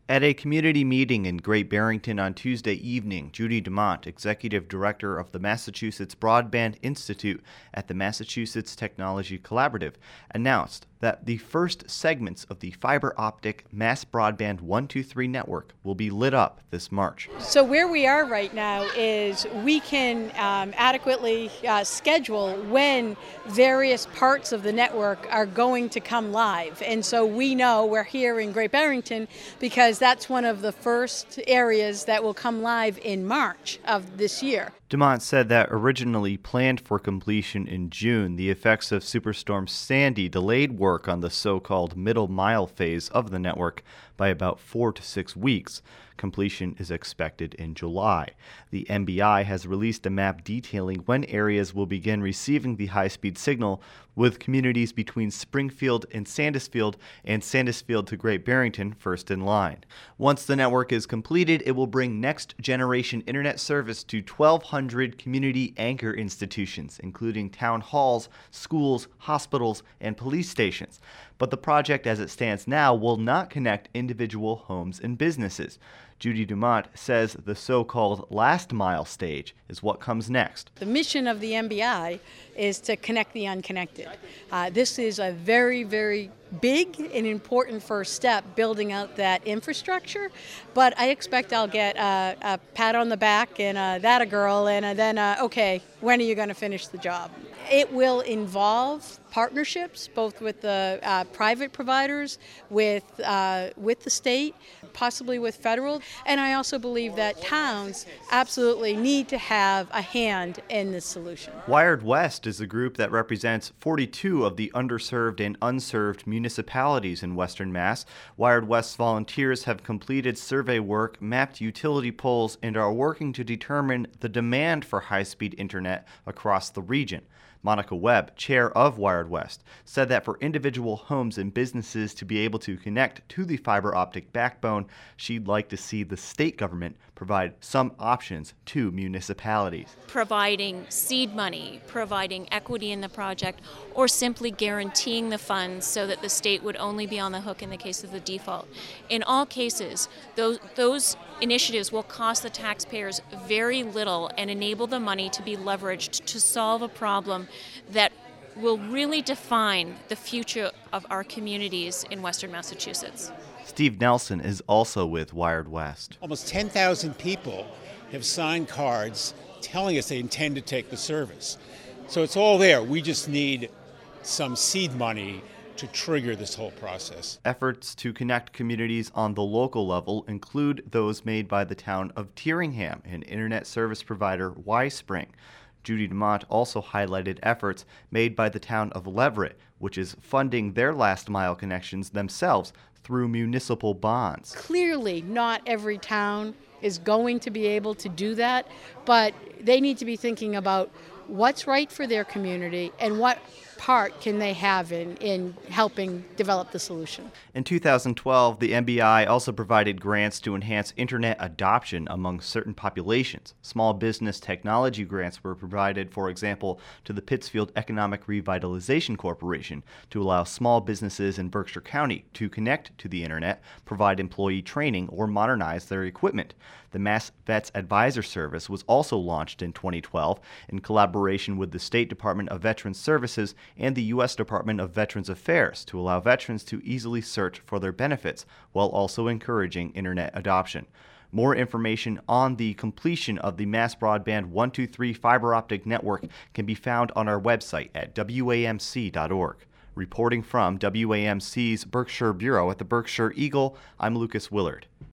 At a community meeting in Great Barrington on Tuesday evening, Judy DeMont, Executive Director of the Massachusetts Broadband Institute at the Massachusetts Technology Collaborative, announced that the first segments of the fiber optic Mass Broadband 123 network will be lit up this March. So where we are right now is we can adequately schedule when various parts of the network are going to come live. And so we know we're here in Great Barrington because that's one of the first areas that will come live in March of this year. DeMont said that originally planned for completion in June, the effects of Superstorm Sandy delayed work on the so-called middle mile phase of the network by about 4 to 6 weeks. Completion is expected in July. The MBI has released a map detailing when areas will begin receiving the high-speed signal, with communities between Springfield and Sandusfield to Great Barrington first in line. Once the network is completed, it will bring next-generation internet service to 1,200 community anchor institutions, including town halls, schools, hospitals, and police stations. But the project as it stands now will not connect individual homes and businesses. Judy DeMont says the so-called last mile stage is what comes next. The mission of the MBI is to connect the unconnected. This is a very, very big and important first step, building out that infrastructure, but I expect I'll get a pat on the back and that a girl, and then, okay, when are you going to finish the job? It will involve partnerships, both with the private providers, with the state, possibly with federal, and I also believe that towns absolutely need to have a hand in this solution. Wired West is a group that represents 42 of the underserved and unserved municipalities in Western Mass. Wired West volunteers have completed survey work, mapped utility poles, and are working to determine the demand for high-speed internet across the region. Monica Webb, chair of Wired West, said that for individual homes and businesses to be able to connect to the fiber optic backbone, she'd like to see the state government provide some options to municipalities. Providing seed money, providing equity in the project, or simply guaranteeing the funds so that the state would only be on the hook in the case of the default. In all cases, those initiatives will cost the taxpayers very little and enable the money to be leveraged to solve a problem that will really define the future of our communities in Western Massachusetts. Steve Nelson is also with Wired West. Almost 10,000 people have signed cards telling us they intend to take the service. So it's all there. We just need some seed money to trigger this whole process. Efforts to connect communities on the local level include those made by the town of Tyringham and internet service provider Yspring. Judy DeMont also highlighted efforts made by the town of Leverett, which is funding their last mile connections themselves through municipal bonds. Clearly, not every town is going to be able to do that, but they need to be thinking about what's right for their community and what part can they have in helping develop the solution. In 2012, the MBI also provided grants to enhance internet adoption among certain populations. Small business technology grants were provided, for example, to the Pittsfield Economic Revitalization Corporation to allow small businesses in Berkshire County to connect to the internet, provide employee training, or modernize their equipment. The Mass Vets Advisor Service was also launched in 2012 in collaboration with the State Department of Veterans Services and the U.S. Department of Veterans Affairs to allow veterans to easily search for their benefits while also encouraging internet adoption. More information on the completion of the Mass Broadband 123 fiber optic network can be found on our website at WAMC.org. Reporting from WAMC's Berkshire Bureau at the Berkshire Eagle, I'm Lucas Willard.